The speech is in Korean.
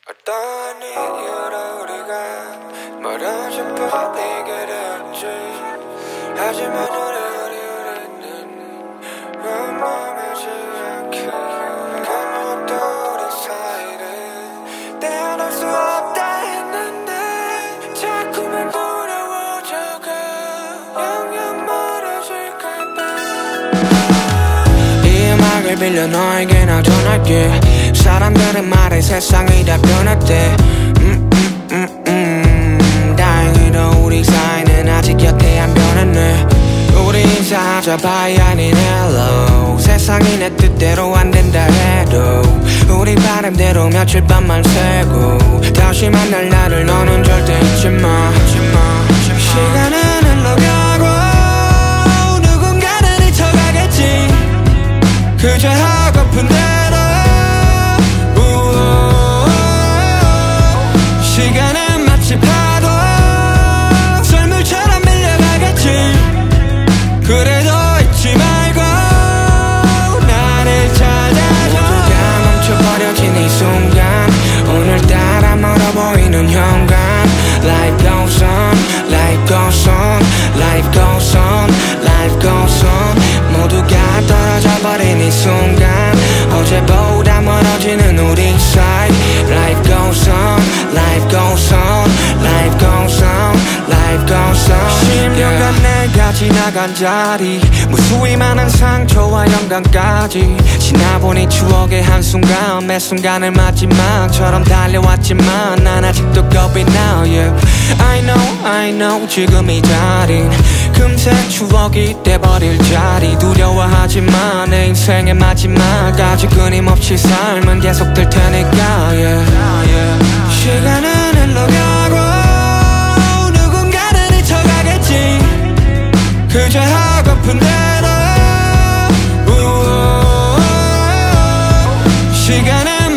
어떤 이유로 우리가 멀어져 버리게 되었지. 하지만 우리는 원망하지 않게 아무것도 우리 사이를 떼어낼 수 없다 했는데 자꾸만 두려워져가 영영 멀어질까봐. 이 음악을 빌려 너에게 나 전할게. 사람들은 말해 세상이 다 변했대. 다행히도 우리 사이는 아직 곁에 안 변했네. 우리 인사하자 bye 아닌 hello. 세상이 내 뜻대로 안 된다 해도 우리 바람대로 며칠 밤만 새고 다시 만날 날을 너는 절대 잊지 마. 시간은 흘러가고 누군가는 잊혀가겠지. 그저 하고픈 대로 시간은 마치 파도 썰물처럼 밀려가겠지. 그래도 잊지 말고 나를 찾아줘. 모두가 멈춰버려진 이 순간 오늘따라 멀어 보이는 현관. Life goes on, life goes on, life goes on, life goes on. 모두가 떨어져 버린 이 순간 어제보다 멀어지는 우리 사이. Life goes on, life goes on, life goes on, life goes on. 10년간 내가 지나간 자리 무수히 많은 상처와 영광까지 지나보니 추억의 한순간 매 순간을 마지막처럼 달려왔지만 난 아직도 겁이 나. Yeah. I know 지금 이 자린 금세 추억이 돼버릴 자리. 두려워하지만 내 인생의 마지막까지 끊임없이 삶은 계속될 테니까. Yeah. 시간은 흘러가고 누군가는 잊혀가겠지. 그저 하고픈 대로 시간은